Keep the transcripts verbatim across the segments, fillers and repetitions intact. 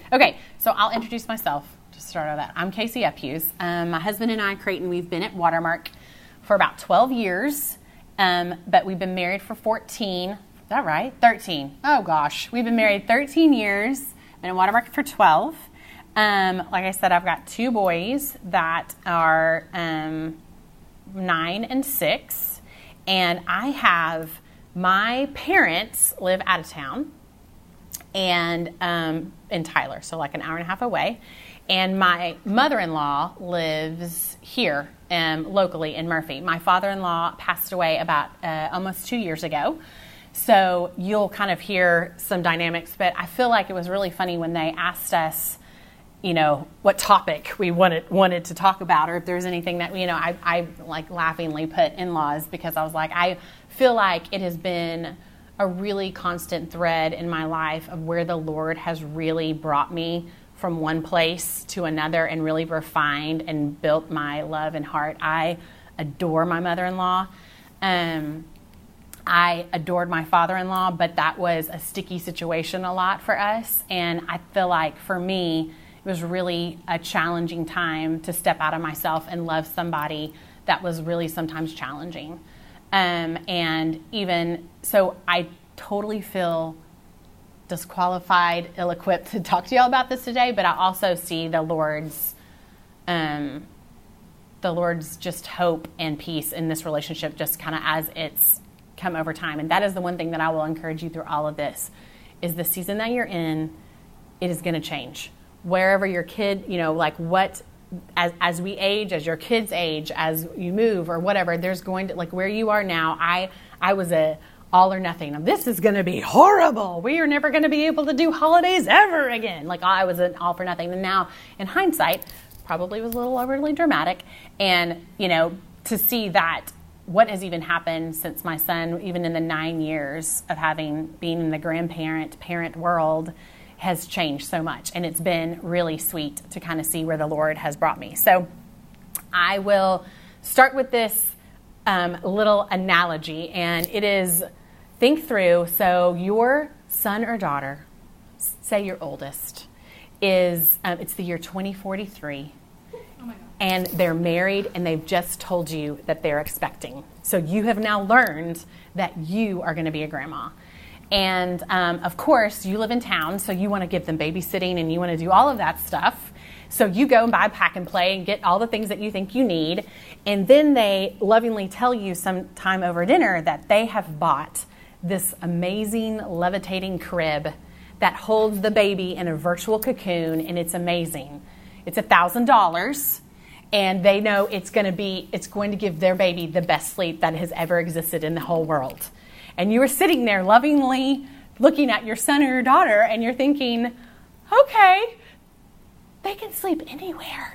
Okay, so I'll introduce myself to start out that. I'm Casey Uphues. Um, my husband and I, Creighton, we've been at Watermark for about twelve years, um, but we've been married for fourteen. Is that right? thirteen. Oh, gosh. We've been married thirteen years, been at Watermark for twelve. Um, like I said, I've got two boys that are um, nine and six, and I have my parents live out of town and um, in Tyler, so like an hour and a half away, and my mother-in-law lives here um, locally in Murphy. My father-in-law passed away about uh, almost two years ago, so you'll kind of hear some dynamics, but I feel like it was really funny when they asked us, you know, what topic we wanted wanted to talk about, or if there's anything that, you know, I, I like laughingly put in-laws, because I was like, I feel like it has been a really constant thread in my life of where the Lord has really brought me from one place to another and really refined and built my love and heart. I adore my mother-in-law. Um, I adored my father-in-law, but that was a sticky situation a lot for us. And I feel like for me, it was really a challenging time to step out of myself and love somebody that was really sometimes challenging. Um, and even so, I totally feel disqualified, ill-equipped to talk to y'all about this today, but I also see the Lord's, um, the Lord's just hope and peace in this relationship just kind of as it's come over time. And that is the one thing that I will encourage you through all of this, is the season that you're in, it is going to change. Wherever your kid, you know, like what, as as we age, as your kids age, as you move or whatever, there's going to, like where you are now, I I was a all or nothing. This is going to be horrible. We are never going to be able to do holidays ever again. Like I was an all for nothing. And now in hindsight, probably was a little overly dramatic. And, you know, to see that what has even happened since my son, even in the nine years of having been in the grandparent parent world, has changed so much. And it's been really sweet to kind of see where the Lord has brought me. So I will start with this um, little analogy, and it is, think through, so your son or daughter, say your oldest, is, um, it's the year twenty forty-three, oh my God. And they're married, and they've just told you that they're expecting. So you have now learned that you are going to be a grandma. And, um, of course, you live in town, so you want to give them babysitting and you want to do all of that stuff. So you go and buy Pack and Play and get all the things that you think you need. And then they lovingly tell you sometime over dinner that they have bought this amazing levitating crib that holds the baby in a virtual cocoon, and it's amazing. It's one thousand dollars, and they know it's going to be, it's going to give their baby the best sleep that has ever existed in the whole world. And you were sitting there lovingly looking at your son or your daughter, and you're thinking, okay, they can sleep anywhere.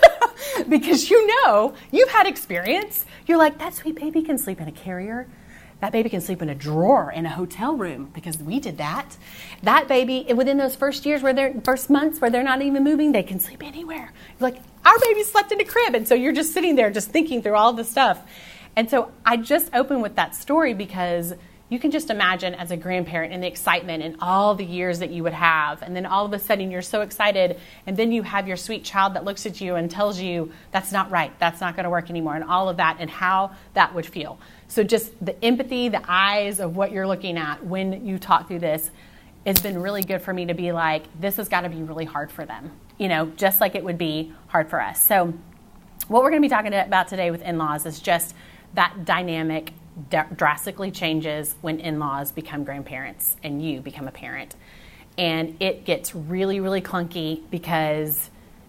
Because you know, you've had experience. You're like, that sweet baby can sleep in a carrier. That baby can sleep in a drawer in a hotel room, because we did that. That baby, within those first years, where they're, first months where they're not even moving, they can sleep anywhere. You're like, our baby slept in a crib. And so you're just sitting there just thinking through all this stuff. And so I just opened with that story because you can just imagine as a grandparent and the excitement and all the years that you would have. And then all of a sudden you're so excited. And then you have your sweet child that looks at you and tells you that's not right. That's not going to work anymore. And all of that and how that would feel. So just the empathy, the eyes of what you're looking at when you talk through this, it's been really good for me to be like, this has got to be really hard for them. You know, just like it would be hard for us. So what we're going to be talking about today with in-laws is just that dynamic drastically changes when in-laws become grandparents and you become a parent. And it gets really, really clunky because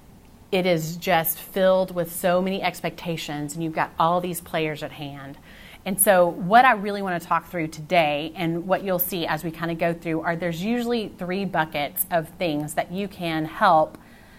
it is just filled with so many expectations, and you've got all these players at hand. And so what I really want to talk through today, and what you'll see as we kind of go through, are there's usually three buckets of things that you can help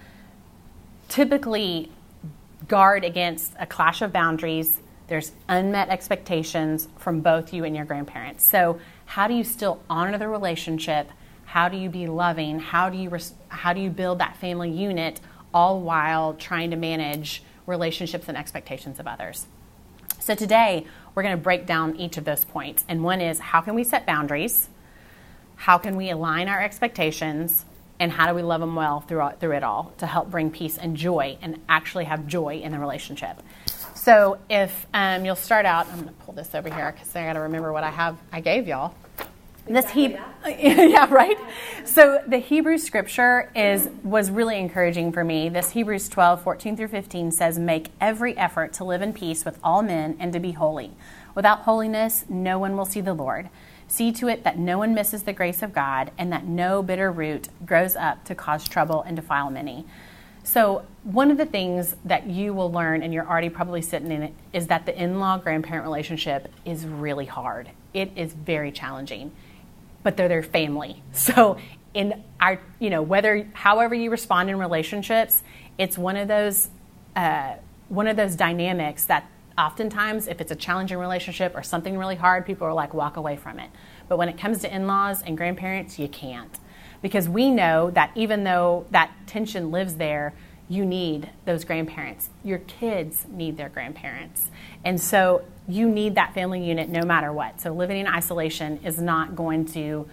typically guard against a clash of boundaries. There's unmet expectations from both you and your grandparents. So how do you still honor the relationship? How do you be loving? How do you res- how do you build that family unit, all while trying to manage relationships and expectations of others? So today, we're going to break down each of those points. And one is, how can we set boundaries? How can we align our expectations? And how do we love them well through, through it all to help bring peace and joy and actually have joy in the relationship? So if um, you'll start out, I'm going to pull this over here because I got to remember what I have I gave y'all. This Hebrew, yeah, right. So the Hebrew scripture is was really encouraging for me. This Hebrews twelve, fourteen through fifteen says, "Make every effort to live in peace with all men and to be holy. Without holiness, no one will see the Lord. See to it that no one misses the grace of God and that no bitter root grows up to cause trouble and defile many." So one of the things that you will learn, and you're already probably sitting in it, is that the in-law grandparent relationship is really hard. It is very challenging, but they're their family. So in our, you know, whether, however you respond in relationships, it's one of those, uh, one of those dynamics that oftentimes, if it's a challenging relationship or something really hard, people are like, walk away from it. But when it comes to in-laws and grandparents, you can't. Because we know that even though that tension lives there, you need those grandparents. Your kids need their grandparents. And so you need that family unit no matter what. So living in isolation is not going to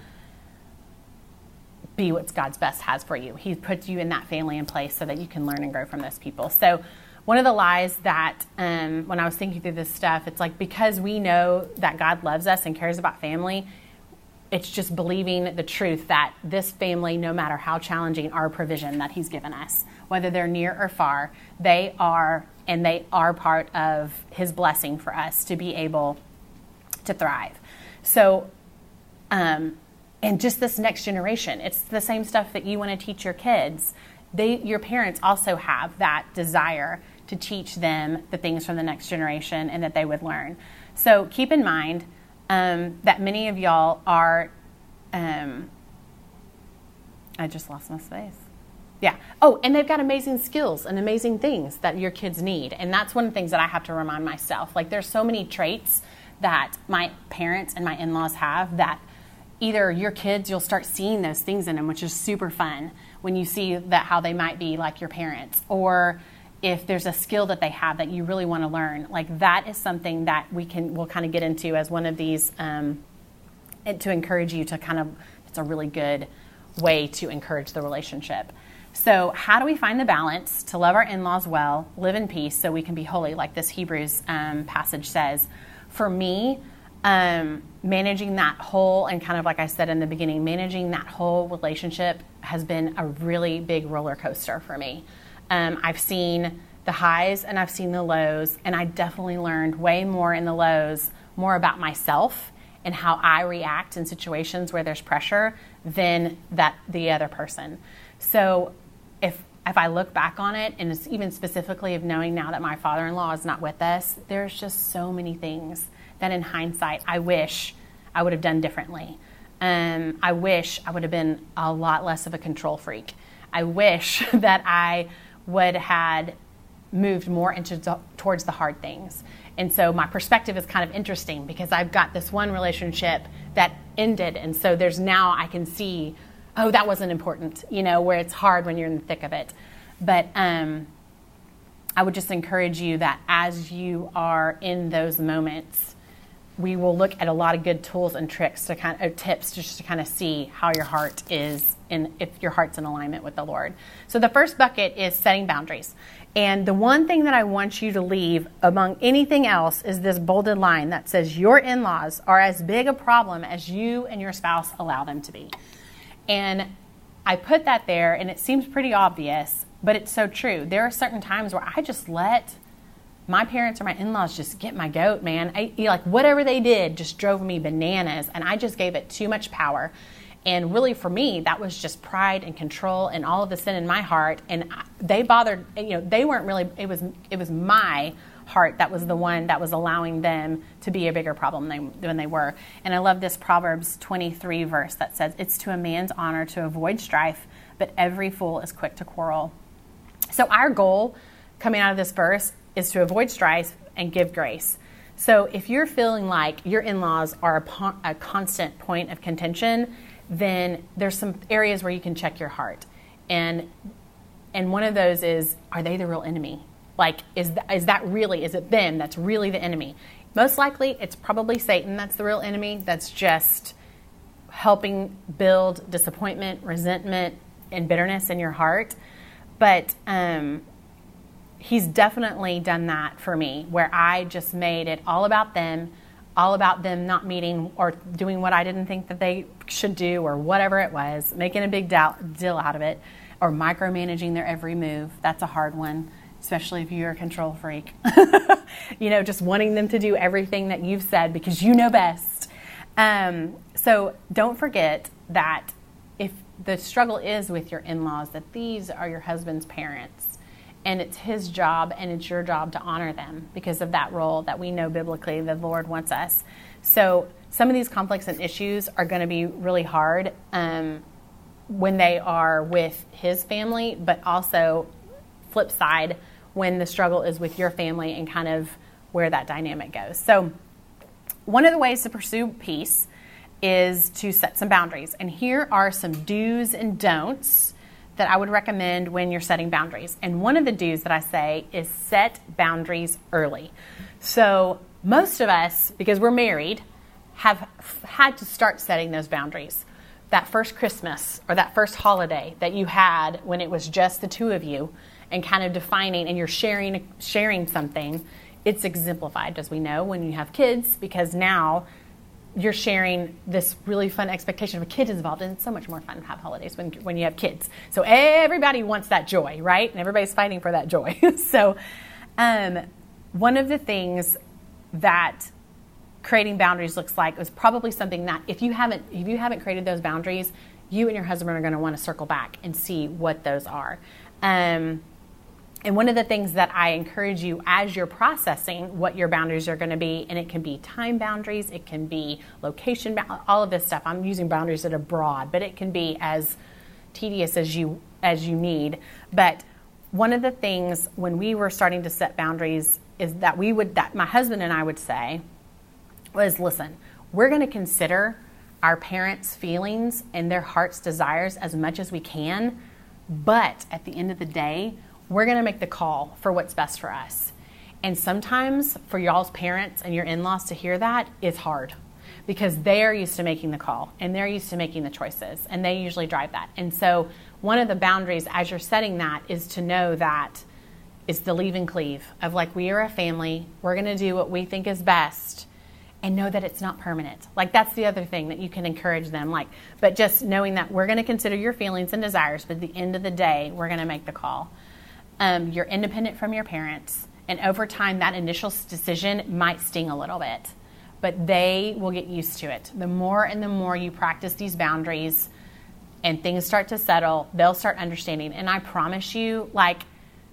be what God's best has for you. He puts you in that family in place so that you can learn and grow from those people. So one of the lies that um, when I was thinking through this stuff, it's like because we know that God loves us and cares about family, it's just believing the truth that this family, no matter how challenging, are a provision that he's given us. Whether they're near or far, they are, and they are part of his blessing for us to be able to thrive. So, um, and just this next generation, it's the same stuff that you want to teach your kids. They, your parents also have that desire to teach them the things from the next generation and that they would learn. So keep in mind um, that many of y'all are, um, I just lost my space. Yeah. Oh, and they've got amazing skills and amazing things that your kids need. And that's one of the things that I have to remind myself. Like there's so many traits that my parents and my in-laws have that either your kids, you'll start seeing those things in them, which is super fun when you see that how they might be like your parents, or if there's a skill that they have that you really want to learn. Like that is something that we can, we'll kind of get into as one of these, um, to encourage you to kind of, it's a really good way to encourage the relationship. So how do we find the balance to love our in-laws well, live in peace so we can be holy, like this Hebrews um, passage says? For me, um, managing that whole, and kind of like I said in the beginning, managing that whole relationship has been a really big roller coaster for me. Um, I've seen the highs and I've seen the lows, and I definitely learned way more in the lows, more about myself and how I react in situations where there's pressure than that the other person. So if if I look back on it, and it's even specifically of knowing now that my father-in-law is not with us, there's just so many things that in hindsight I wish I would have done differently. Um, I wish I would have been a lot less of a control freak. I wish that I would had moved more into towards the hard things. And so my perspective is kind of interesting because I've got this one relationship that ended, and so there's now I can see, oh, that wasn't important, you know, where it's hard when you're in the thick of it. But um, I would just encourage you that as you are in those moments, we will look at a lot of good tools and tricks to kind of, tips just to kind of see how your heart is in, if your heart's in alignment with the Lord. So the first bucket is setting boundaries. And the one thing that I want you to leave among anything else is this bolded line that says your in-laws are as big a problem as you and your spouse allow them to be. And I put that there, and it seems pretty obvious, but it's so true. There are certain times where I just let my parents or my in-laws just get my goat, man. I, you know, like whatever they did just drove me bananas, and I just gave it too much power. And really, for me, that was just pride and control and all of the sin in my heart. And they bothered, you know, they weren't really. It was it was my heart that was the one that was allowing them to be a bigger problem than, than they were. And I love this Proverbs twenty-three verse that says, "It's to a man's honor to avoid strife, but every fool is quick to quarrel." So our goal coming out of this verse is to avoid strife and give grace. So if you're feeling like your in-laws are a, po- a constant point of contention, then there's some areas where you can check your heart. And and one of those is, are they the real enemy? Like, is, th- is that really, is it them that's really the enemy? Most likely, it's probably Satan that's the real enemy, that's just helping build disappointment, resentment, and bitterness in your heart. But um, he's definitely done that for me, where I just made it all about them, all about them not meeting or doing what I didn't think that they should do or whatever it was, making a big deal out of it, or micromanaging their every move. That's a hard one, especially if you're a control freak. You know, just wanting them to do everything that you've said because you know best. Um, so don't forget that if the struggle is with your in-laws, that these are your husband's parents, and it's his job and it's your job to honor them because of that role that we know biblically the Lord wants us. So some of these conflicts and issues are going to be really hard um, when they are with his family, but also flip side when the struggle is with your family and kind of where that dynamic goes. So one of the ways to pursue peace is to set some boundaries. And here are some do's and don'ts that I would recommend when you're setting boundaries. And one of the do's that I say is set boundaries early. So most of us, because we're married, have had to start setting those boundaries. That first Christmas or that first holiday that you had when it was just the two of you and kind of defining, and you're sharing sharing something, it's exemplified, as we know, when you have kids, because now you're sharing this really fun expectation of a kid involved, and it's so much more fun to have holidays when when you have kids. So everybody wants that joy, right? And everybody's fighting for that joy. So um, one of the things that creating boundaries looks like is probably something that if you haven't if you haven't created those boundaries, you and your husband are going to want to circle back and see what those are. Um, And one of the things that I encourage you as you're processing what your boundaries are going to be, and it can be time boundaries, it can be location, all of this stuff. I'm using boundaries that are broad, but it can be as tedious as you as you need. But one of the things when we were starting to set boundaries is that we would, that my husband and I would say was, listen, we're going to consider our parents' feelings and their heart's desires as much as we can, but at the end of the day, we're going to make the call for what's best for us. And sometimes for y'all's parents and your in-laws to hear that is hard because they're used to making the call and they're used to making the choices, and they usually drive that. And so one of the boundaries as you're setting that is to know that it's the leave and cleave of like, we are a family, we're going to do what we think is best, and know that it's not permanent. Like, that's the other thing that you can encourage them. Like, but just knowing that we're going to consider your feelings and desires, but at the end of the day, we're going to make the call. Um, you're independent from your parents, and over time, that initial decision might sting a little bit, but they will get used to it. The more and the more you practice these boundaries and things start to settle, they'll start understanding. And I promise you, like,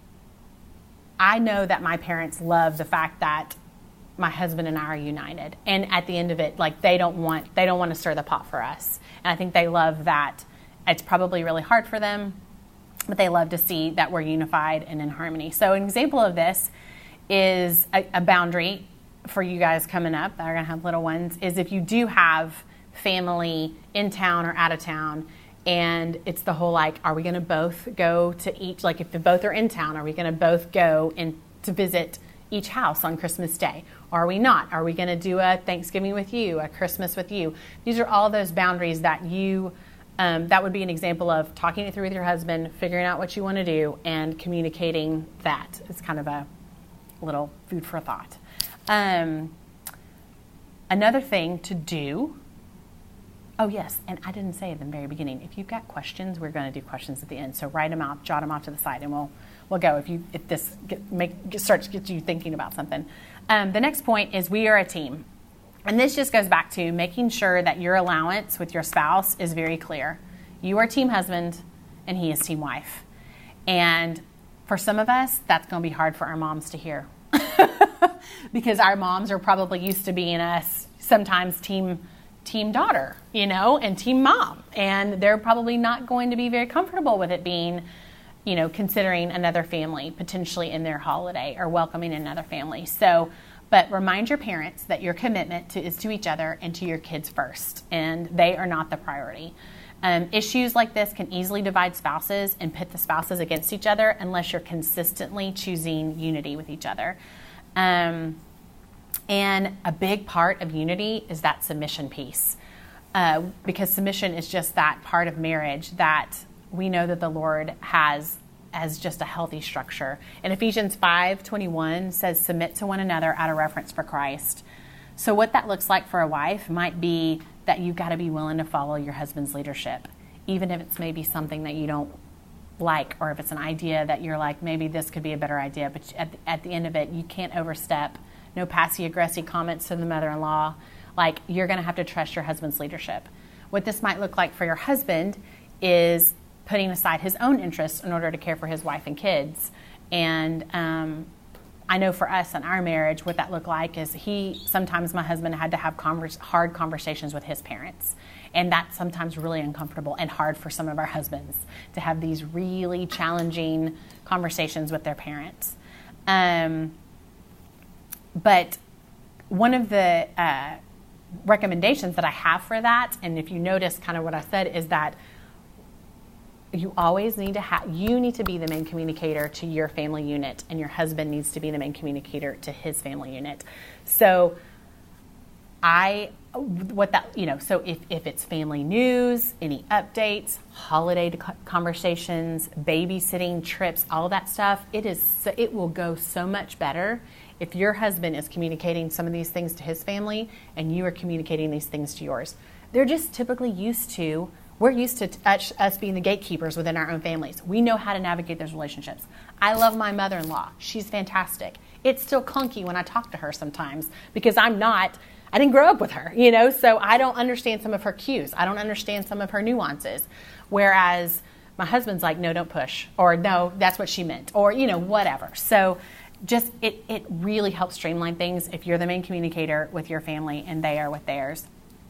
I know that my parents love the fact that my husband and I are united. And at the end of it, like, they don't want, they don't want to stir the pot for us. And I think they love that. It's probably really hard for them, but they love to see that we're unified and in harmony. So an example of this is a, a boundary for you guys coming up that are going to have little ones, is if you do have family in town or out of town, and it's the whole, like, are we going to both go to each, like, if the both are in town, are we going to both go in to visit each house on Christmas Day? Or are we not? Are we going to do a Thanksgiving with you, a Christmas with you? These are all those boundaries that you Um, that would be an example of talking it through with your husband, figuring out what you want to do, and communicating that. It's kind of a little food for thought. Um, another thing to do, oh yes, and I didn't say at the very beginning, if you've got questions, we're going to do questions at the end. So write them out, jot them off to the side, and we'll we'll go if you if this get, make get, starts to get you thinking about something. Um, the next point is we are a team. And this just goes back to making sure that your allowance with your spouse is very clear. You are team husband and he is team wife. And for some of us, that's going to be hard for our moms to hear. Because our moms are probably used to being us sometimes team team daughter, you know, and team mom. And they're probably not going to be very comfortable with it being, you know, considering another family potentially in their holiday or welcoming another family. So But remind your parents that your commitment to, is to each other and to your kids first, and they are not the priority. Um, issues like this can easily divide spouses and pit the spouses against each other unless you're consistently choosing unity with each other. Um, and a big part of unity is that submission piece, uh, because submission is just that part of marriage that we know that the Lord has as just a healthy structure. And Ephesians five twenty-one says, submit to one another out of reverence for Christ. So what that looks like for a wife might be that you've got to be willing to follow your husband's leadership, even if it's maybe something that you don't like, or if it's an idea that you're like, maybe this could be a better idea, but at the, at the end of it, you can't overstep. No passive-aggressive comments to the mother-in-law. Like, you're going to have to trust your husband's leadership. What this might look like for your husband is putting aside his own interests in order to care for his wife and kids. And um, I know for us in our marriage, what that looked like is he, sometimes my husband had to have converse, hard conversations with his parents. And that's sometimes really uncomfortable and hard for some of our husbands to have these really challenging conversations with their parents. Um, but one of the uh, recommendations that I have for that, and if you notice kind of what I said, is that you always need to have, you need to be the main communicator to your family unit, and your husband needs to be the main communicator to his family unit. So I, what that, you know, so if, if it's family news, any updates, holiday conversations, babysitting, trips, all that stuff, it is, so, it will go so much better if your husband is communicating some of these things to his family and you are communicating these things to yours. They're just typically used to, we're used to us, us being the gatekeepers within our own families. We know how to navigate those relationships. I love my mother-in-law. She's fantastic. It's still clunky when I talk to her sometimes because I'm not, I didn't grow up with her, you know, so I don't understand some of her cues. I don't understand some of her nuances. Whereas my husband's like, no, don't push, or no, that's what she meant, or, you know, whatever. So just, it, it really helps streamline things if you're the main communicator with your family and they are with theirs.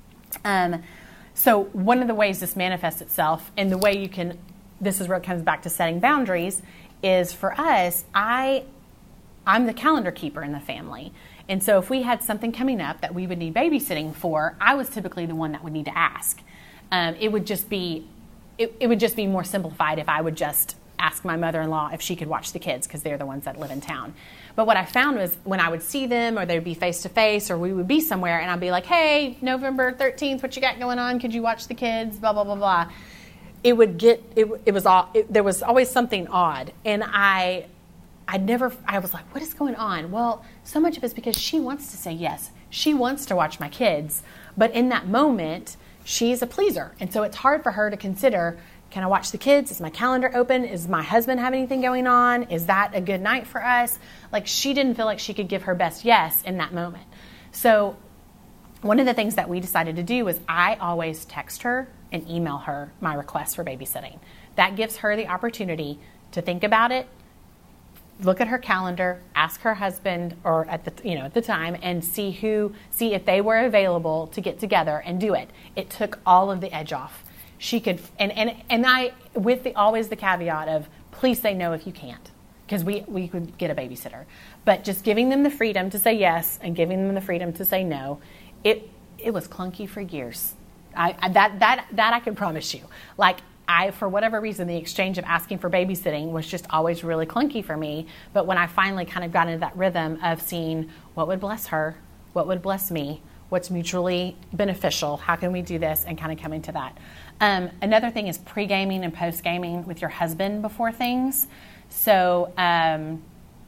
Um, so one of the ways this manifests itself, and the way you can, this is where it comes back to setting boundaries, is for us, I, I'm the calendar keeper in the family. And so if we had something coming up that we would need babysitting for, I was typically the one that would need to ask. Um, it would just be, it, it would just be more simplified if I would just ask my mother-in-law if she could watch the kids because they're the ones that live in town. But what I found was when I would see them, or they'd be face-to-face, or we would be somewhere and I'd be like, hey, November thirteenth, what you got going on? Could you watch the kids? Blah, blah, blah, blah. It would get, it, it was all, it, there was always something odd. And I, I never, I was like, what is going on? Well, so much of it's because she wants to say yes. She wants to watch my kids. But in that moment, she's a pleaser. And so it's hard for her to consider, can I watch the kids? Is my calendar open? Is my husband have anything going on? Is that a good night for us? Like, she didn't feel like she could give her best yes in that moment. So one of the things that we decided to do was I always text her and email her my request for babysitting. That gives her the opportunity to think about it, look at her calendar, ask her husband, or at the, you know, at the time, and see who, see if they were available to get together and do it. It took all of the edge off. She could, and, and, and I, with the, always the caveat of, please say no if you can't, because we, we could get a babysitter. But just giving them the freedom to say yes and giving them the freedom to say no, it, it was clunky for years. I, I that, that, that I can promise you. Like, I, for whatever reason, the exchange of asking for babysitting was just always really clunky for me. But when I finally kind of got into that rhythm of seeing what would bless her, what would bless me, what's mutually beneficial, how can we do this, and kind of coming to that. Um, another thing is pre-gaming and post-gaming with your husband before things. So um,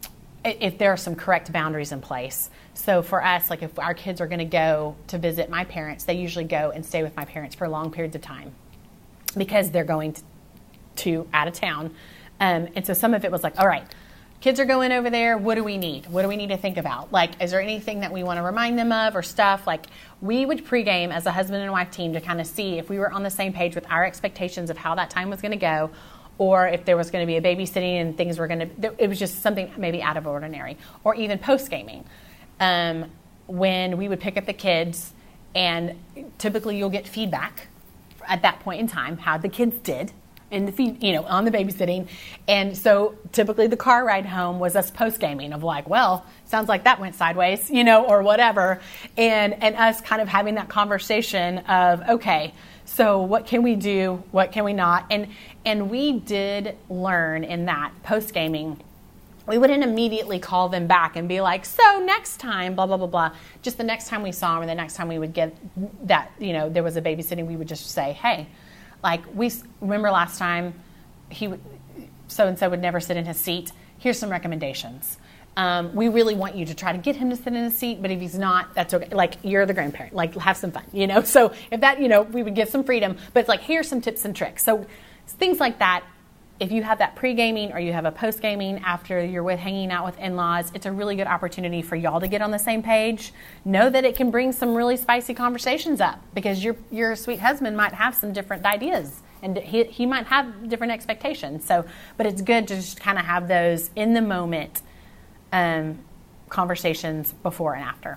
if there are some correct boundaries in place. So for us, like if our kids are going to go to visit my parents, they usually go and stay with my parents for long periods of time because they're going to, to out of town. Um, and so some of it was like, all right, kids are going over there. What do we need? What do we need to think about? Like, is there anything that we want to remind them of or stuff? Like, we would pregame as a husband and wife team to kind of see if we were on the same page with our expectations of how that time was going to go, or if there was going to be a babysitting and things were going to, it was just something maybe out of ordinary, or even post-gaming. Um, when we would pick up the kids, and typically you'll get feedback at that point in time, how the kids did. In the feed, you know, on the babysitting. And so typically the car ride home was us post-gaming of like, well, sounds like that went sideways, you know, or whatever. And and us kind of having that conversation of, okay, so what can we do? What can we not? And and we did learn in that post-gaming, we wouldn't immediately call them back and be like, so next time, blah, blah, blah, blah. Just the next time we saw them, or the next time we would get that, you know, there was a babysitting, we would just say, hey, Like, we remember last time he so-and-so would never sit in his seat. Here's some recommendations. Um, we really want you to try to get him to sit in his seat, but if he's not, that's okay. Like, you're the grandparent. Like, have some fun, you know? So if that, you know, we would give some freedom, but it's like, here's some tips and tricks. So things like that. If you have that pre-gaming or you have a post-gaming after you're with hanging out with in-laws, it's a really good opportunity for y'all to get on the same page. Know that it can bring some really spicy conversations up because your your sweet husband might have some different ideas and he, he might have different expectations. So, but it's good to just kind of have those in the moment um, conversations before and after.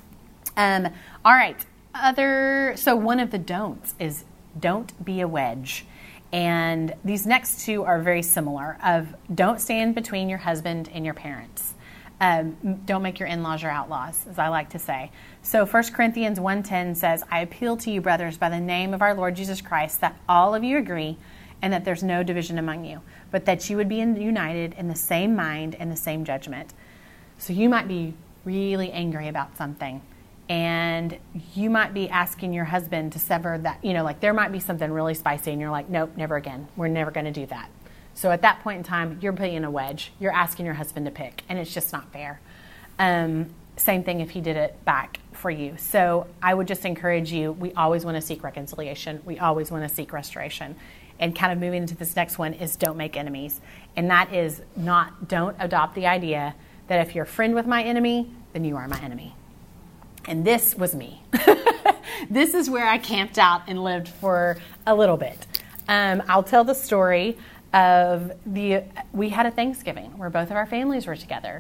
Um, all right. Other so one of the don'ts is don't be a wedge. And these next two are very similar of don't stand between your husband and your parents. Um, don't make your in-laws your outlaws, as I like to say. So First Corinthians one ten says, I appeal to you, brothers, by the name of our Lord Jesus Christ, that all of you agree and that there's no division among you, but that you would be united in the same mind and the same judgment. So you might be really angry about something. And you might be asking your husband to sever that, you know, like there might be something really spicy and you're like, nope, never again. We're never going to do that. So at that point in time, you're putting in a wedge. You're asking your husband to pick, and it's just not fair. Um, same thing if he did it back for you. So I would just encourage you, we always want to seek reconciliation. We always want to seek restoration. And kind of moving into this next one is don't make enemies. And that is not, don't adopt the idea that if you're a friend with my enemy, then you are my enemy. And this was me. This is where I camped out and lived for a little bit. Um, I'll tell the story of the, we had a Thanksgiving where both of our families were together.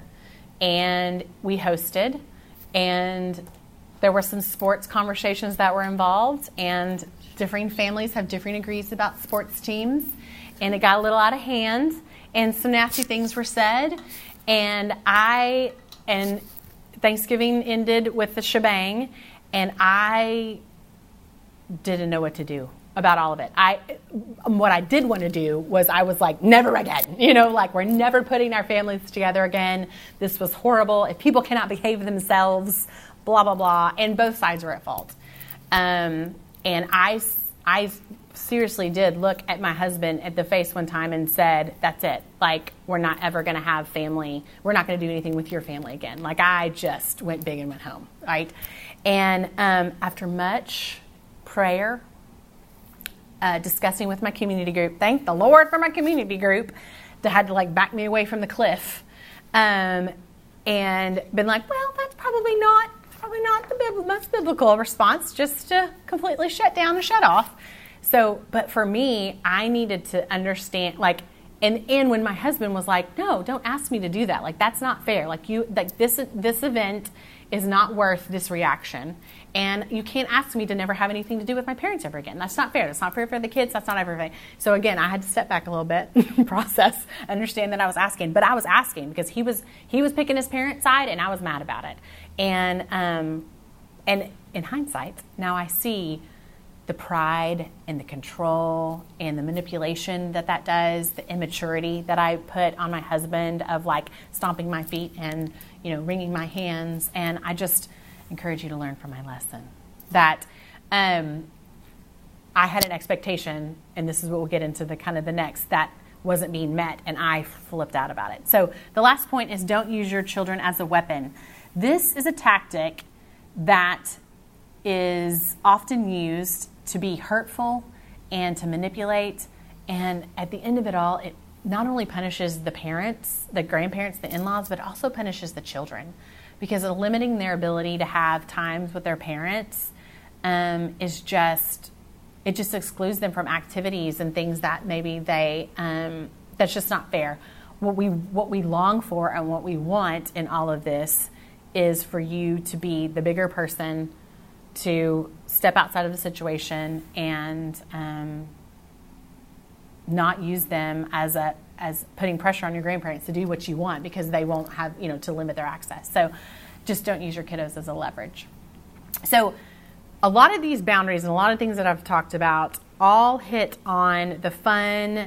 And we hosted. And there were some sports conversations that were involved. And differing families have differing degrees about sports teams. And it got a little out of hand. And some nasty things were said. And I... and Thanksgiving ended with the shebang, and I didn't know what to do about all of it. I, what I did want to do was I was like, never again. You know, like we're never putting our families together again. This was horrible. If people cannot behave themselves, blah, blah, blah. And both sides were at fault. Um, and I, I seriously did look at my husband at the face one time and said, that's it. Like, we're not ever going to have family. We're not going to do anything with your family again. Like, I just went big and went home, right? And um, after much prayer, uh, discussing with my community group, thank the Lord for my community group that had to, like, back me away from the cliff, um, and been like, well, that's probably not, probably not the most biblical response, just to completely shut down and shut off. So, but for me, I needed to understand, like, and, and when my husband was like, no, don't ask me to do that. Like, that's not fair. Like, you, like this, this event is not worth this reaction. And you can't ask me to never have anything to do with my parents ever again. That's not fair. That's not fair for the kids. That's not everything. So again, I had to step back a little bit, process, understand that I was asking, but I was asking because he was, he was picking his parents' side and I was mad about it. And, um, and in hindsight, now I see the pride and the control and the manipulation that that does, the immaturity that I put on my husband of like stomping my feet and, you know, wringing my hands. And I just encourage you to learn from my lesson that um, I had an expectation, and this is what we'll get into the kind of the next, that wasn't being met, and I flipped out about it. So the last point is don't use your children as a weapon. This is a tactic that is often used to be hurtful and to manipulate. And at the end of it all, it not only punishes the parents, the grandparents, the in-laws, but also punishes the children because of limiting their ability to have times with their parents um, is just, it just excludes them from activities and things that maybe they, um, that's just not fair. What we, what we long for and what we want in all of this is for you to be the bigger person, to step outside of the situation and um, not use them as a as putting pressure on your grandparents to do what you want because they won't have, you know, to limit their access. So just don't use your kiddos as a leverage. So a lot of these boundaries and a lot of things that I've talked about all hit on the fun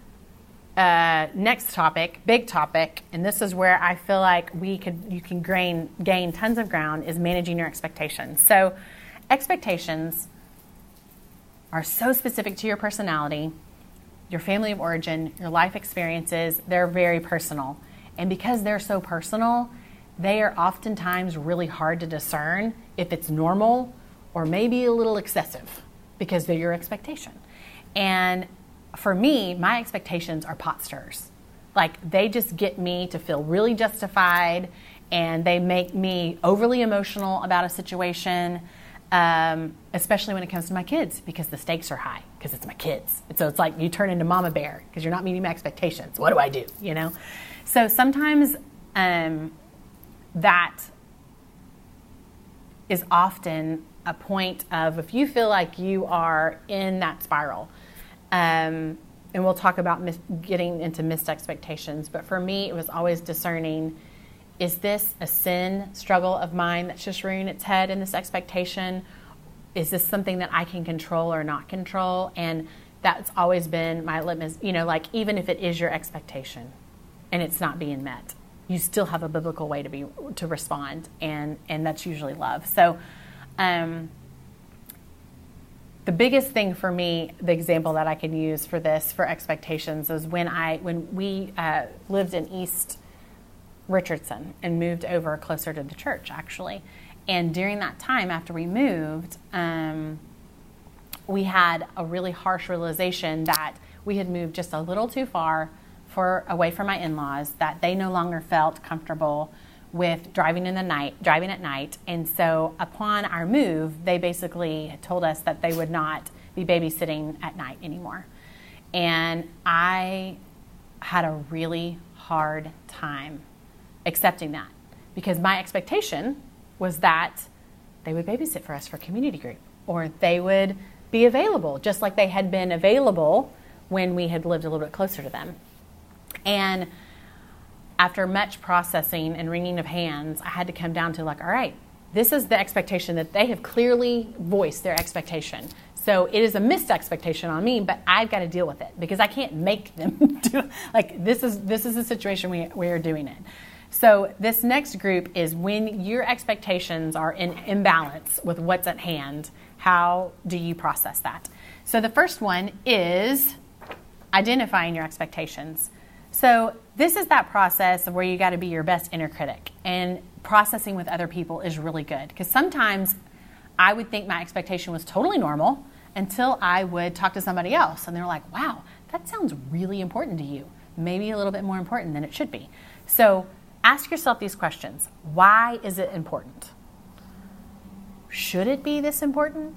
uh, next topic, big topic, and this is where I feel like we could you can gain gain tons of ground, is managing your expectations. So expectations are so specific to your personality, your family of origin, your life experiences. They're very personal. And because they're so personal, they are oftentimes really hard to discern if it's normal or maybe a little excessive because they're your expectation. And for me, my expectations are pot stirrers. Like, they just get me to feel really justified, and they make me overly emotional about a situation, um, especially when it comes to my kids, because the stakes are high, because it's my kids. And so it's like you turn into mama bear because you're not meeting my expectations. What do I do, you know? So sometimes um, that is often a point of, if you feel like you are in that spiral, um, and we'll talk about mis- getting into missed expectations. But for me, it was always discerning, is this a sin struggle of mine that's just rearing its head in this expectation? Is this something that I can control or not control? And that's always been my litmus, you know, like, even if it is your expectation and it's not being met, you still have a biblical way to be, to respond. And, and that's usually love. So, um, the biggest thing for me, the example that I can use for this, for expectations, is when I when we uh, lived in East Richardson and moved over closer to the church, actually. And during that time, after we moved, um, we had a really harsh realization that we had moved just a little too far for away from my in-laws, that they no longer felt comfortable with driving in the night, driving at night. And so upon our move, they basically told us that they would not be babysitting at night anymore. And I had a really hard time accepting that, because my expectation was that they would babysit for us for community group, or they would be available just like they had been available when we had lived a little bit closer to them. And after much processing and wringing of hands, I had to come down to, like, all right, this is the expectation that they have clearly voiced their expectation. So it is a missed expectation on me, but I've got to deal with it because I can't make them do it. Like, this is this is the situation we, we are doing it. So this next group is when your expectations are in imbalance with what's at hand. How do you process that? So the first one is identifying your expectations. So this is that process of where you got to be your best inner critic, and processing with other people is really good, because sometimes I would think my expectation was totally normal until I would talk to somebody else and they're like, wow, that sounds really important to you. Maybe a little bit more important than it should be. So ask yourself these questions. Why is it important? Should it be this important?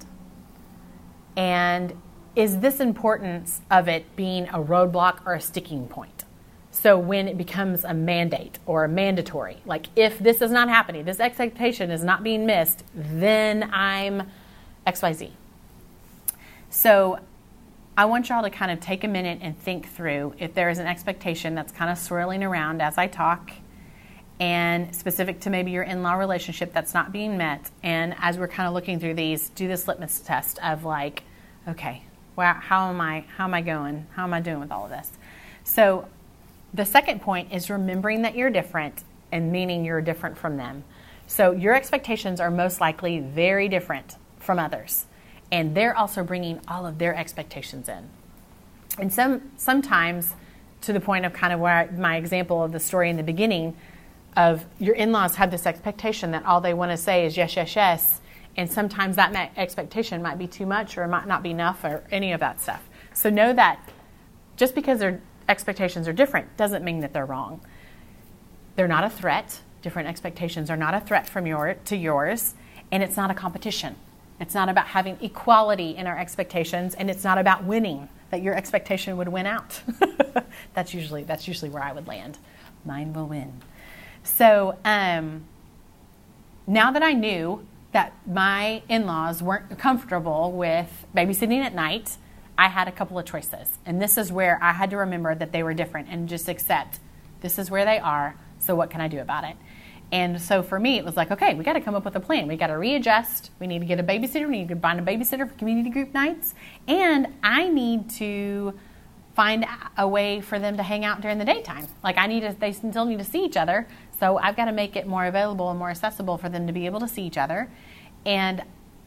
And is this importance of it being a roadblock or a sticking point? So when it becomes a mandate or a mandatory, like, if this is not happening, this expectation is not being missed, then I'm X Y Z. So I want y'all to kind of take a minute and think through if there is an expectation that's kind of swirling around as I talk, and specific to maybe your in-law relationship that's not being met. And as we're kind of looking through these, do this litmus test of, like, okay, well, how am I, how am I going? How am I doing with all of this? So the second point is remembering that you're different, and meaning you're different from them. So your expectations are most likely very different from others, and they're also bringing all of their expectations in. And some sometimes, to the point of kind of where I, my example of the story in the beginning, of your in-laws have this expectation that all they want to say is yes, yes, yes, and sometimes that ma- expectation might be too much, or it might not be enough, or any of that stuff. So know that just because their expectations are different doesn't mean that they're wrong. They're not a threat. Different expectations are not a threat from your to yours, and it's not a competition. It's not about having equality in our expectations, and it's not about winning, that your expectation would win out. that's usually that's usually where I would land. Mine will win. So um, now that I knew that my in-laws weren't comfortable with babysitting at night, I had a couple of choices. And this is where I had to remember that they were different and just accept this is where they are, so what can I do about it? And so for me, it was like, okay, we got to come up with a plan. We got to readjust. We need to get a babysitter. We need to find a babysitter for community group nights. And I need to find a way for them to hang out during the daytime. Like, I need to, they still need to see each other. So I've got to make it more available and more accessible for them to be able to see each other. And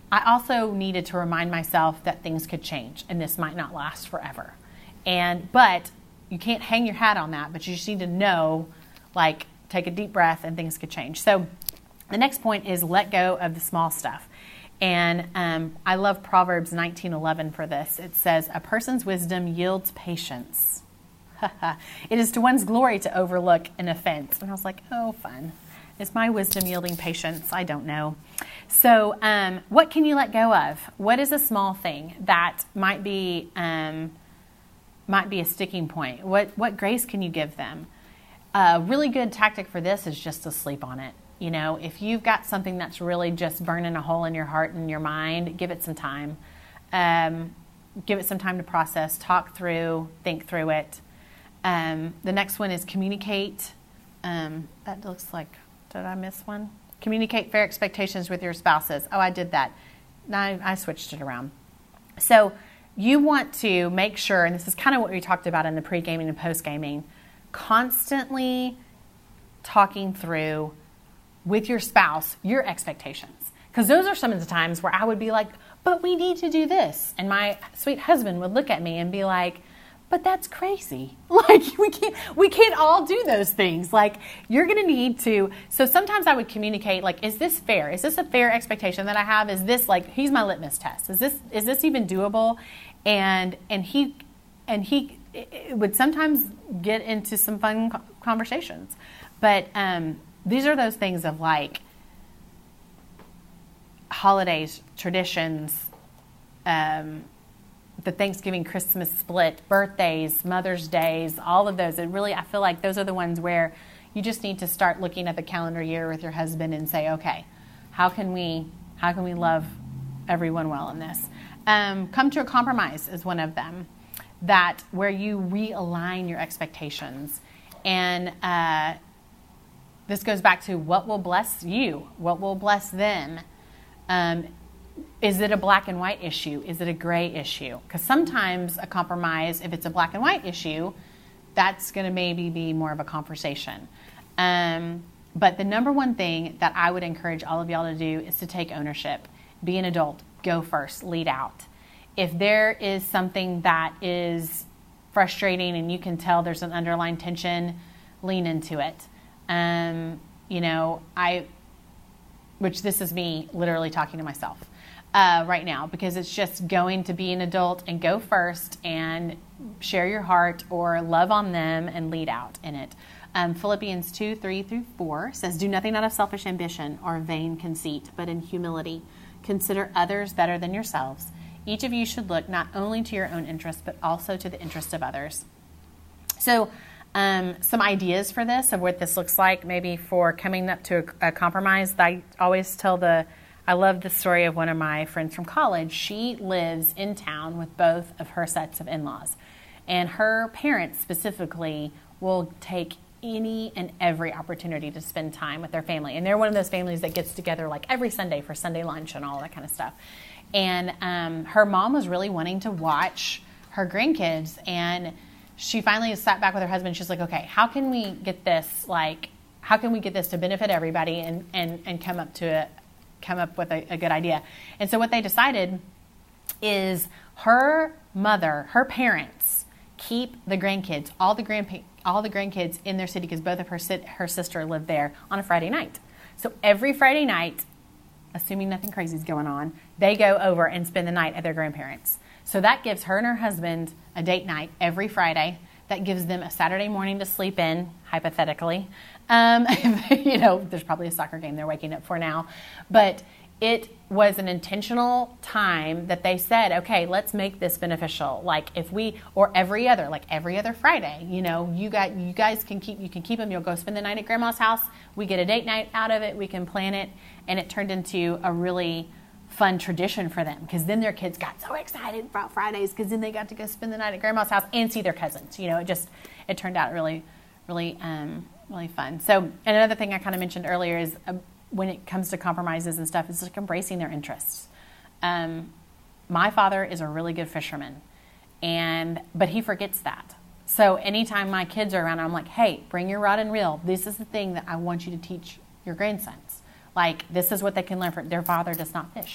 I also needed to remind myself that things could change and this might not last forever. And, but you can't hang your hat on that, but you just need to know, like, take a deep breath and things could change. So the next point is let go of the small stuff. And um, I love Proverbs nineteen eleven for this. It says, a person's wisdom yields patience. It is to one's glory to overlook an offense. And I was like, oh, fun. Is my wisdom yielding patience? I don't know. So um, what can you let go of? What is a small thing that might be um, might be a sticking point? What, what grace can you give them? A really good tactic for this is just to sleep on it. You know, if you've got something that's really just burning a hole in your heart and your mind, give it some time. Um, give it some time to process, talk through, think through it. Um, the next one is communicate. Um, that looks like, did I miss one? Communicate fair expectations with your spouses. Oh, I did that. I, I switched it around. So you want to make sure, and this is kind of what we talked about in the pre-gaming and post-gaming, constantly talking through with your spouse your expectations. Because those are some of the times where I would be like, but we need to do this. And my sweet husband would look at me and be like, but that's crazy. Like, we can't, we can't all do those things. Like, you're going to need to, so sometimes I would communicate, like, is this fair? Is this a fair expectation that I have? Is this, like, he's my litmus test. Is this, is this even doable? And, and he, and he would sometimes get into some fun conversations. But, um, these are those things of, like, holidays, traditions, um, the Thanksgiving, Christmas split, birthdays, Mother's Days, all of those. It really, I feel like those are the ones where you just need to start looking at the calendar year with your husband and say, okay, how can we, how can we love everyone well in this? Um, come to a compromise is one of them, that where you realign your expectations. And uh, this goes back to what will bless you, what will bless them. Um, Is it a black and white issue? Is it a gray issue? Because sometimes a compromise, if it's a black and white issue, that's going to maybe be more of a conversation. Um, but the number one thing that I would encourage all of y'all to do is to take ownership. Be an adult. Go first. Lead out. If there is something that is frustrating and you can tell there's an underlying tension, lean into it. Um, you know, I, which this is me literally talking to myself. Uh, right now, because it's just going to be an adult and go first and share your heart or love on them and lead out in it. Um, Philippians two, three through four says, do nothing out of selfish ambition or vain conceit, but in humility. Consider others better than yourselves. Each of you should look not only to your own interest, but also to the interest of others. So um, some ideas for this, of what this looks like, maybe for coming up to a, a compromise. I always tell the I love the story of one of my friends from college. She lives in town with both of her sets of in-laws. And her parents specifically will take any and every opportunity to spend time with their family. And they're one of those families that gets together like every Sunday for Sunday lunch and all that kind of stuff. And um, her mom was really wanting to watch her grandkids. And she finally sat back with her husband. She's like, okay, how can we get this, like, how can we get this to benefit everybody and, and, and come up to a come up with a, a good idea. And so what they decided is her mother, her parents, keep the grandkids, all the grandpa, all the grandkids in their city, because both of her her sister lived there, on a Friday night. So every Friday night, assuming nothing crazy is going on, they go over and spend the night at their grandparents. So that gives her and her husband a date night every Friday. That gives them a Saturday morning to sleep in, hypothetically. Um, you know, there's probably a soccer game they're waking up for now. But it was an intentional time that they said, okay, let's make this beneficial. Like if we, or every other, like every other Friday, you know, you got, you guys can keep, you can keep them. You'll go spend the night at grandma's house. We get a date night out of it. We can plan it. And it turned into a really fun tradition for them, because then their kids got so excited about Fridays, because then they got to go spend the night at grandma's house and see their cousins. You know, it just, it turned out really, really, um, really fun. So, and another thing I kind of mentioned earlier is uh, when it comes to compromises and stuff, it's like embracing their interests. Um, my father is a really good fisherman, and, but he forgets that. So anytime my kids are around, I'm like, hey, bring your rod and reel. This is the thing that I want you to teach your grandsons. Like, this is what they can learn from their father does not fish.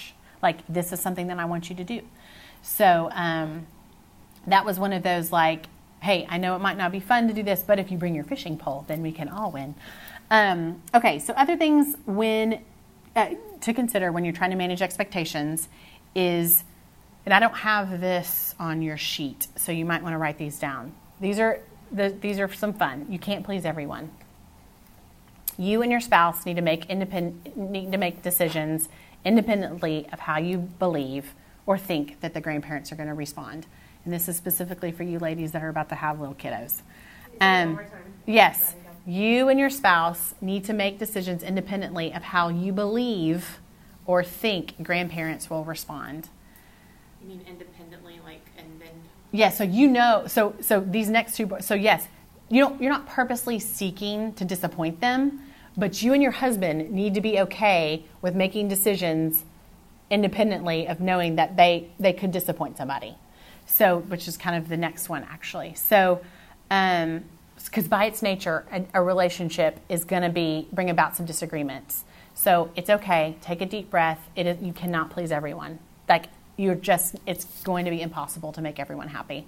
Like, this is something that I want you to do. So um, that was one of those, like, hey, I know it might not be fun to do this, but if you bring your fishing pole, then we can all win. Um, okay, so other things when uh, to consider when you're trying to manage expectations is, and I don't have this on your sheet, so you might want to write these down. These are the, these are some fun. You can't please everyone. You and your spouse need to make independent need to make decisions independently of how you believe or think that the grandparents are going to respond. And this is specifically for you ladies that are about to have little kiddos. Um, yes, you and your spouse need to make decisions independently of how you believe or think grandparents will respond. You mean independently, like, and then? Yeah, so you know, so so these next two, so yes, you don't, you're not purposely seeking to disappoint them, but you and your husband need to be okay with making decisions independently of knowing that they, they could disappoint somebody. So, which is kind of the next one, actually. So, um, because by its nature, a, a relationship is going to be bring about some disagreements. So it's okay. Take a deep breath. It is, you cannot please everyone. Like, you're just, it's going to be impossible to make everyone happy.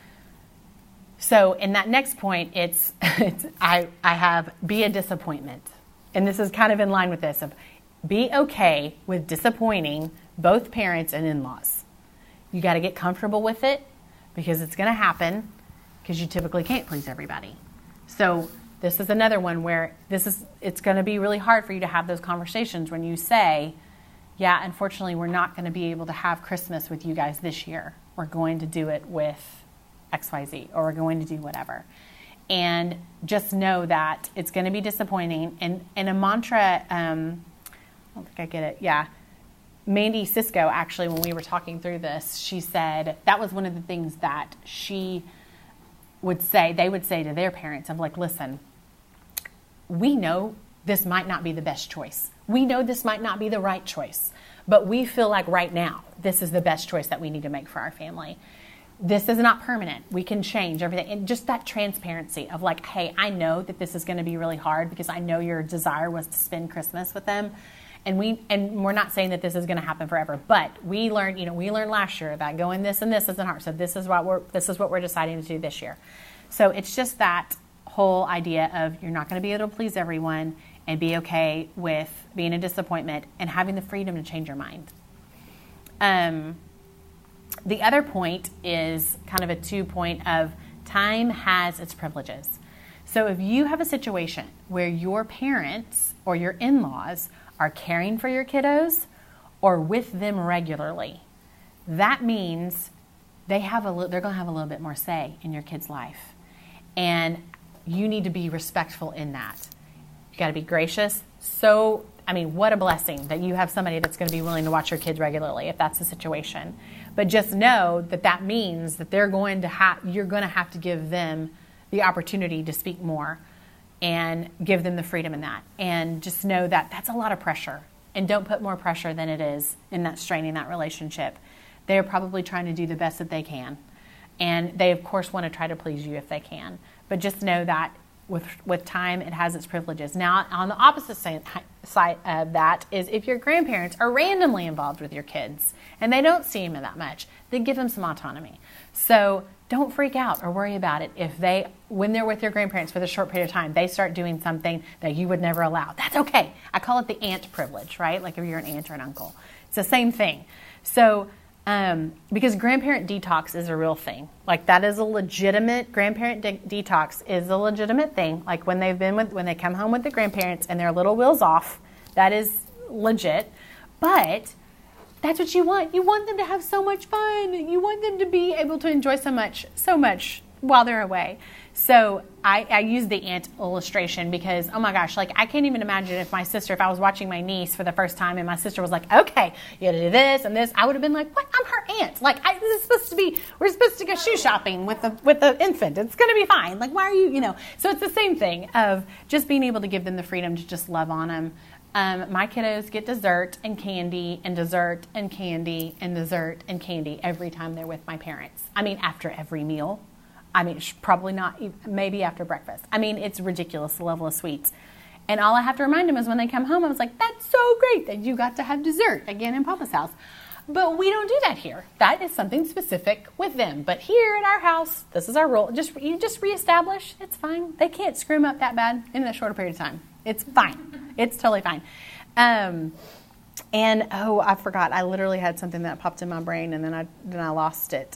So in that next point, it's, it's I I have be a disappointment, and this is kind of in line with this of be okay with disappointing both parents and in-laws. You got to get comfortable with it because it's going to happen because you typically can't please everybody. So this is another one where this is it's going to be really hard for you to have those conversations when you say, yeah, unfortunately, we're not going to be able to have Christmas with you guys this year. We're going to do it with X Y Z, or we're going to do whatever. And just know that it's going to be disappointing. And, and a mantra, um, I don't think I get it. Yeah. Mandy Cisco, actually, when we were talking through this, she said that was one of the things that she would say, they would say to their parents of like, listen, we know this might not be the best choice. We know this might not be the right choice, but we feel like right now, this is the best choice that we need to make for our family. This is not permanent. We can change everything. And just that transparency of like, hey, I know that this is going to be really hard because I know your desire was to spend Christmas with them. And we and we're not saying that this is going to happen forever, but we learned, you know, we learned last year that going this and this isn't hard. So this is what we're this is what we're deciding to do this year. So it's just that whole idea of you're not going to be able to please everyone and be okay with being a disappointment and having the freedom to change your mind. Um, the other point is kind of a two point of time has its privileges. So if you have a situation where your parents or your in-laws are caring for your kiddos or with them regularly, that means they have a li- they're going to have a little bit more say in your kid's life. And you need to be respectful in that. You got to be gracious. So, I mean, what a blessing that you have somebody that's going to be willing to watch your kids regularly if that's the situation. But just know that that means that they're going to have you're going to have to give them the opportunity to speak more and give them the freedom in that. And just know that that's a lot of pressure. And don't put more pressure than it is in that straining that relationship. They're probably trying to do the best that they can. And they, of course, want to try to please you if they can. But just know that with with time, it has its privileges. Now, on the opposite side of that is if your grandparents are randomly involved with your kids and they don't see them that much, then give them some autonomy. So don't freak out or worry about it if they, when they're with your grandparents for the short period of time, they start doing something that you would never allow. That's okay. I call it the aunt privilege, right? Like if you're an aunt or an uncle. It's the same thing. So, um, because grandparent detox is a real thing. Like that is a legitimate, grandparent de- detox is a legitimate thing. Like when they've been with, when they come home with the grandparents and their little wheels off, that is legit. But that's what you want. You want them to have so much fun. You want them to be able to enjoy so much, so much while they're away. So I, I use the aunt illustration because, oh my gosh, like I can't even imagine if my sister, if I was watching my niece for the first time and my sister was like, okay, you gotta do this and this, I would have been like, what? I'm her aunt. Like I, this is supposed to be, we're supposed to go shoe shopping with the with the infant. It's gonna be fine. Like why are you, you know? So it's the same thing of just being able to give them the freedom to just love on them. Um, my kiddos get dessert and candy and dessert and candy and dessert and candy every time they're with my parents. I mean, after every meal. I mean, probably not, maybe after breakfast. I mean, it's ridiculous, the level of sweets. And all I have to remind them is when they come home, I was like, that's so great that you got to have dessert again in Papa's house. But we don't do that here. That is something specific with them. But here at our house, this is our rule. Just you just reestablish. It's fine. They can't screw them up that bad in a shorter period of time. It's fine. It's totally fine. Um, and oh, I forgot. I literally had something that popped in my brain, and then I then I lost it.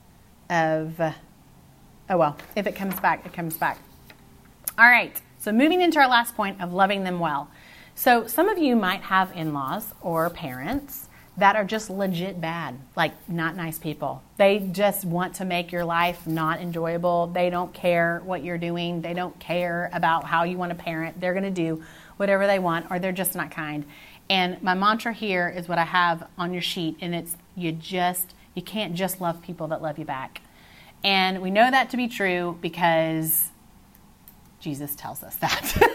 Of uh, oh well, if it comes back, it comes back. All right. So moving into our last point of loving them well. So some of you might have in-laws or parents that are just legit bad, like not nice people. They just want to make your life not enjoyable. They don't care what you're doing. They don't care about how you want to parent. They're going to do whatever they want, or they're just not kind. And my mantra here is what I have on your sheet, and it's you just, you can't just love people that love you back. And we know that to be true because Jesus tells us that.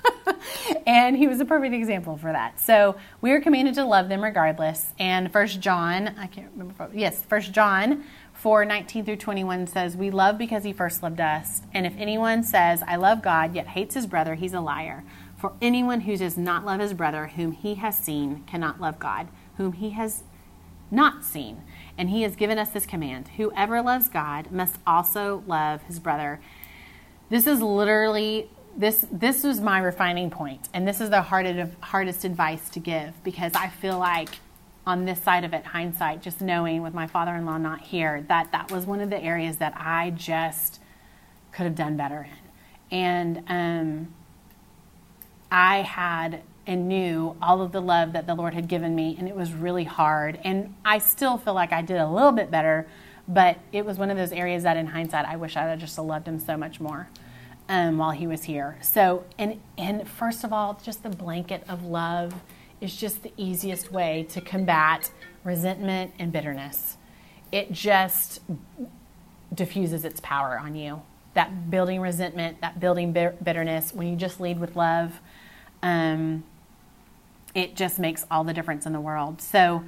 And he was a perfect example for that. So we are commanded to love them regardless. And First John, I can't remember. Yes, First John four nineteen through twenty-one says, "We love because he first loved us. And if anyone says, 'I love God,' yet hates his brother, he's a liar. For anyone who does not love his brother, whom he has seen, cannot love God, whom he has not seen. And he has given us this command: whoever loves God must also love his brother." This is literally. This this was my refining point, and this is the hardest, hardest advice to give, because I feel like on this side of it, hindsight, just knowing with my father-in-law not here, that that was one of the areas that I just could have done better in. And um, I had and knew all of the love that the Lord had given me, and it was really hard. And I still feel like I did a little bit better, but it was one of those areas that in hindsight, I wish I had just loved him so much more. Um, while he was here. So, and and first of all, just the blanket of love is just the easiest way to combat resentment and bitterness. It just diffuses its power on you. That building resentment, that building bitterness, when you just lead with love, um, it just makes all the difference in the world. So,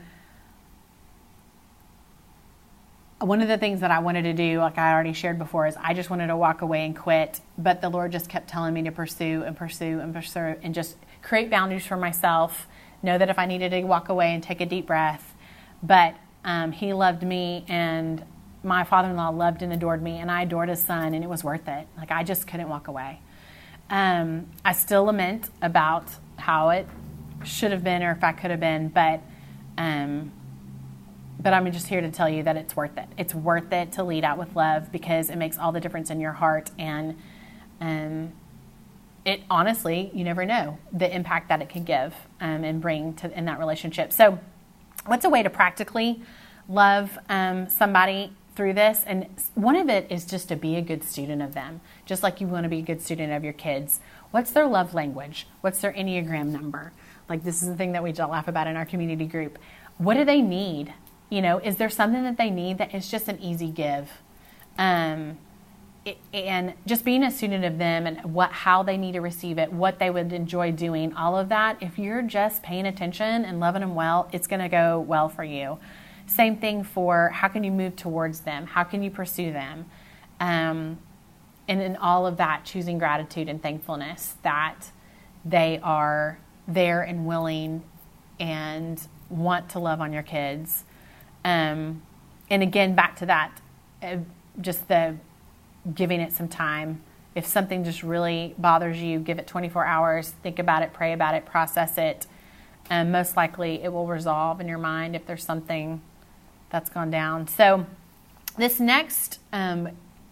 one of the things that I wanted to do, like I already shared before, is I just wanted to walk away and quit. But the Lord just kept telling me to pursue and pursue and pursue and just create boundaries for myself. Know that if I needed to walk away and take a deep breath. But um, he loved me, and my father-in-law loved and adored me, and I adored his son, and it was worth it. Like I just couldn't walk away. Um, I still lament about how it should have been or if I could have been, but... Um, But I'm just here to tell you that it's worth it. It's worth it to lead out with love, because it makes all the difference in your heart. And um, it honestly, you never know the impact that it can give um, and bring to in that relationship. So what's a way to practically love um, somebody through this? And one of it is just to be a good student of them, just like you want to be a good student of your kids. What's their love language? What's their Enneagram number? Like, this is the thing that we laugh about in our community group. What do they need? You know, is there something that they need that is just an easy give? Um, it, and just being a student of them and what, how they need to receive it, what they would enjoy doing, all of that. If you're just paying attention and loving them well, it's going to go well for you. Same thing for how can you move towards them? How can you pursue them? Um, and in all of that, choosing gratitude and thankfulness that they are there and willing and want to love on your kids. Um, and again, back to that, uh, just the giving it some time. If something just really bothers you, give it twenty-four hours, think about it, pray about it, process it. And most likely it will resolve in your mind if there's something that's gone down. So this next, um,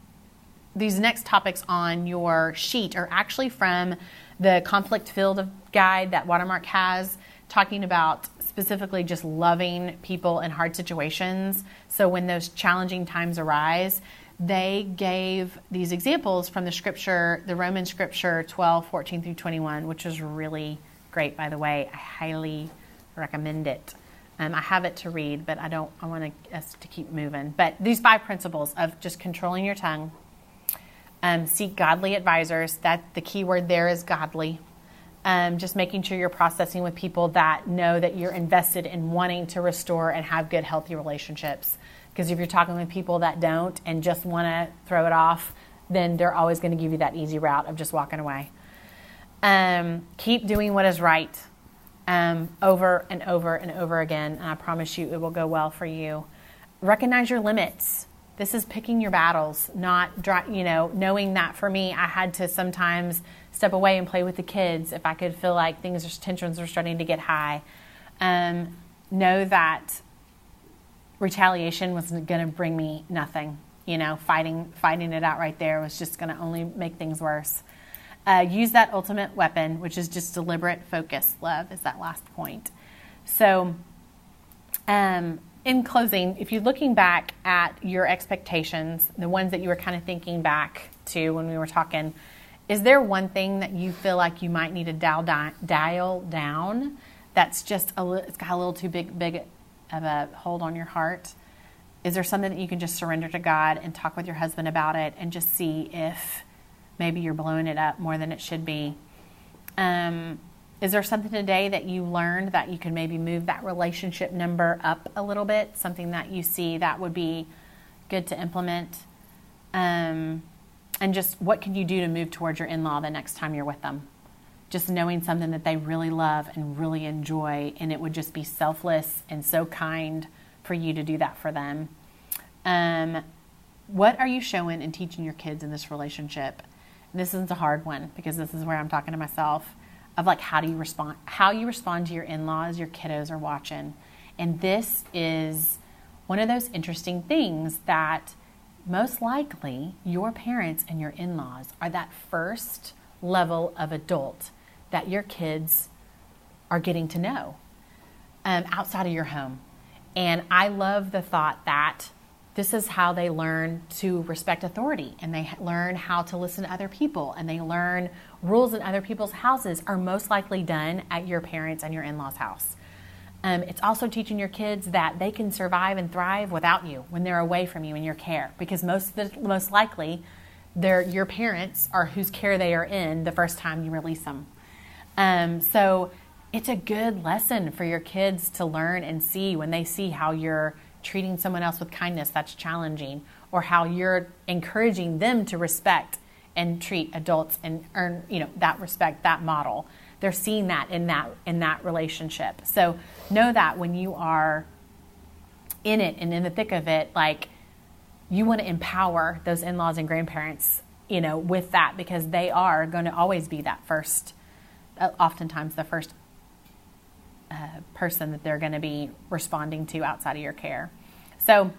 these next topics on your sheet are actually from the conflict field guide that Watermark has, talking about specifically just loving people in hard situations. So when those challenging times arise, they gave these examples from the scripture, the Roman scripture twelve, fourteen through twenty-one, which is really great, by the way. I highly recommend it. Um, I have it to read, but I don't, I want us to keep moving. But these five principles of just controlling your tongue, um, seek godly advisors. That the key word there is godly. Um, just making sure you're processing with people that know that you're invested in wanting to restore and have good, healthy relationships. Because if you're talking with people that don't and just want to throw it off, then they're always going to give you that easy route of just walking away. Um, keep doing what is right. um, over and over and over again, and I promise you it will go well for you. Recognize your limits. This is picking your battles, not, dry, you know, knowing that for me, I had to sometimes step away and play with the kids if I could feel like things, or tensions were starting to get high. Um, know that retaliation was going to bring me nothing. You know, fighting, fighting it out right there was just going to only make things worse. Uh, use that ultimate weapon, which is just deliberate, focused love, is that last point. So, um, in closing, if you're looking back at your expectations, the ones that you were kind of thinking back to when we were talking, is there one thing that you feel like you might need to dial, di- dial down that's just a li- it's got a little too big, big of a hold on your heart? Is there something that you can just surrender to God and talk with your husband about it and just see if maybe you're blowing it up more than it should be? Um, is there something today that you learned that you can maybe move that relationship number up a little bit? Something that you see that would be good to implement? Um, and just what can you do to move towards your in-law the next time you're with them? Just knowing something that they really love and really enjoy, and it would just be selfless and so kind for you to do that for them. Um, what are you showing and teaching your kids in this relationship? And this is a hard one because this is where I'm talking to myself of like, how do you respond, how you respond to your in-laws, your kiddos are watching. And this is one of those interesting things that most likely your parents and your in-laws are that first level of adult that your kids are getting to know um, outside of your home. And I love the thought that this is how they learn to respect authority, and they learn how to listen to other people, and they learn rules in other people's houses are most likely done at your parents' and your in-laws' house. Um, it's also teaching your kids that they can survive and thrive without you when they're away from you in your care, because most the, most likely they're, your parents are whose care they are in the first time you release them. Um, so it's a good lesson for your kids to learn and see when they see how you're treating someone else with kindness that's challenging, or how you're encouraging them to respect and treat adults and earn, you know, that respect, that model. They're seeing that in that in that relationship. So know that when you are in it and in the thick of it, like, you want to empower those in-laws and grandparents, you know, with that, because they are going to always be that first, uh, oftentimes the first uh, person that they're going to be responding to outside of your care. So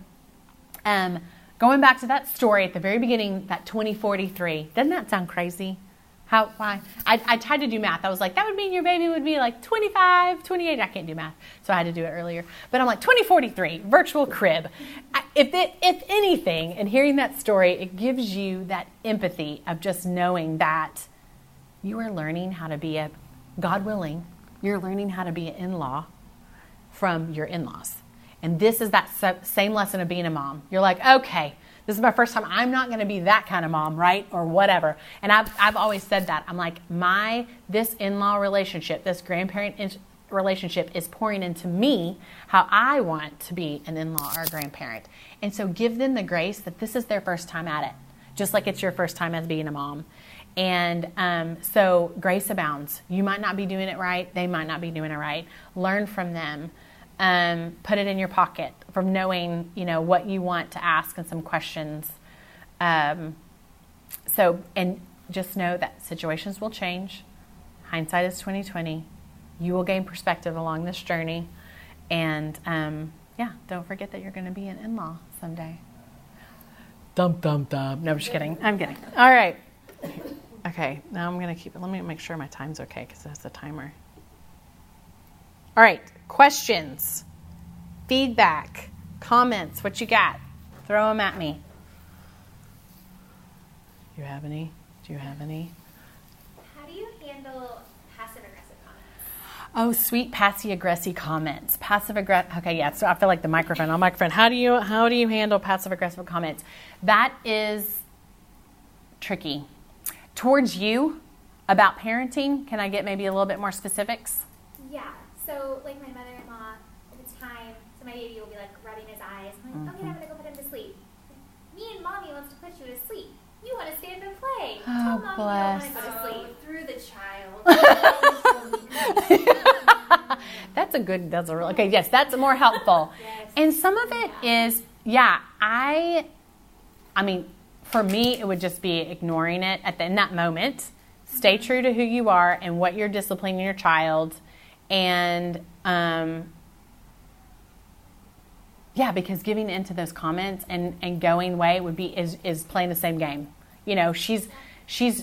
um, going back to that story at the very beginning, that twenty forty-three, doesn't that sound crazy? How, why? I, I tried to do math. I was like, that would mean your baby would be like twenty-five, twenty-eight. I can't do math, so I had to do it earlier. But I'm like, twenty forty-three, virtual crib. I, if it, if anything, and hearing that story, it gives you that empathy of just knowing that you are learning how to be a, God willing, you're learning how to be an in-law from your in-laws. And this is that same lesson of being a mom. You're like, okay, this is my first time. I'm not going to be that kind of mom, right? Or whatever. And I've I've always said that. I'm like, my, this in-law relationship, this grandparent in- relationship is pouring into me how I want to be an in-law or a grandparent. And so give them the grace that this is their first time at it, just like it's your first time as being a mom. And um, so grace abounds. You might not be doing it right. They might not be doing it right. Learn from them. Um, put it in your pocket from knowing, you know, what you want to ask and some questions. Um, so, and just know that situations will change. Hindsight is twenty twenty. You will gain perspective along this journey. And, um, yeah, don't forget that you're going to be an in-law someday. Dum, dum, dum. No, I'm just kidding. I'm kidding. All right. Okay, now I'm going to keep it. Let me make sure my time's okay because it has a timer. All right, questions, feedback, comments, what you got? Throw them at me. Do you have any? Do you have any? How do you handle passive-aggressive comments? Oh, sweet passive-aggressive comments. Passive-aggressive. Okay, yeah. So I feel like the microphone. On microphone. How do you how do you handle passive-aggressive comments? That is tricky. Towards you about parenting. Can I get maybe a little bit more specifics? Yeah. So, like, my mother-in-law, at the time, so my baby will be, like, rubbing his eyes. I'm like, mm-hmm. okay, I'm going to go put him to sleep. Me and Mommy wants to put you to sleep. You want to stand and play. Oh, Tell Mommy bless. you don't want to go to sleep. Oh, through the child. that's a good, that's a real, okay, yes, that's more helpful. Yes. And some of it is, yeah, I, I mean, for me, it would just be ignoring it at the, in that moment. Stay true to who you are and what you're disciplining your child. And, um, yeah, because giving into those comments and, and going away would be, is, is playing the same game. You know, she's, she's,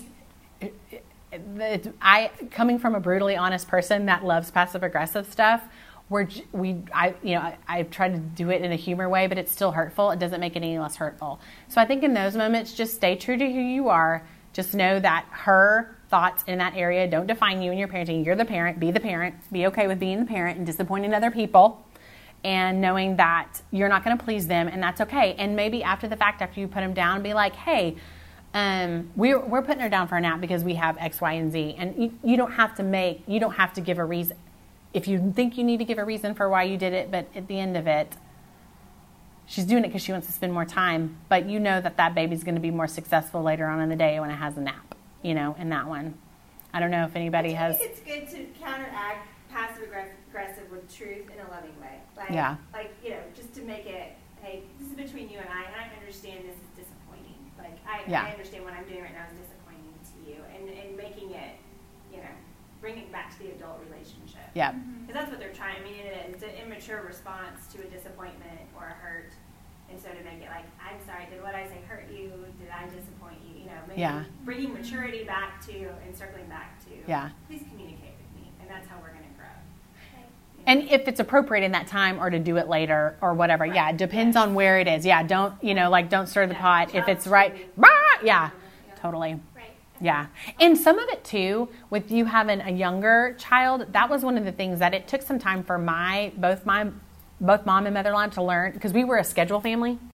I, coming from a brutally honest person that loves passive aggressive stuff, we're, we, I, you know, I, I've tried to do it in a humor way, but it's still hurtful. It doesn't make it any less hurtful. So I think in those moments, just stay true to who you are. Just know that her thoughts in that area don't define you and your parenting. You're the parent. Be the parent. Be okay with being the parent and disappointing other people, and knowing that you're not going to please them, and that's okay. And maybe after the fact, after you put them down, be like, hey, um, we're, we're putting her down for a nap because we have X, Y, and Z. And you, you don't have to make, you don't have to give a reason. If you think you need to give a reason for why you did it, but at the end of it, she's doing it because she wants to spend more time. But you know that that baby's going to be more successful later on in the day when it has a nap, you know, in that one. I don't know if anybody I has... think it's good to counteract passive aggressive with truth in a loving way. Like, yeah. Like, you know, just to make it, hey, this is between you and I, and I understand this is disappointing. Like, I, yeah. I understand what I'm doing right now is disappointing to you. And, and making it, you know, bringing it back to the adult relationship. Yeah. Because that's what they're trying. I mean, it, it's an immature response to a disappointment or a hurt. And so to make it like, I'm sorry, did what I say hurt you? Did I disappoint you? You know, maybe yeah. bringing maturity back to and circling back to, yeah. please communicate with me. And that's how we're going to grow. And if it's appropriate in that time or to do it later or whatever, right. yeah, it depends yes. on where it is. Yeah, don't, you know, like don't stir the yeah. pot. If it's right, bah! yeah, yeah, totally. Right. Yeah. And some of it too, with you having a younger child, that was one of the things that it took some time for my, both my, both mom and mother-in-law to learn, because we were a schedule family.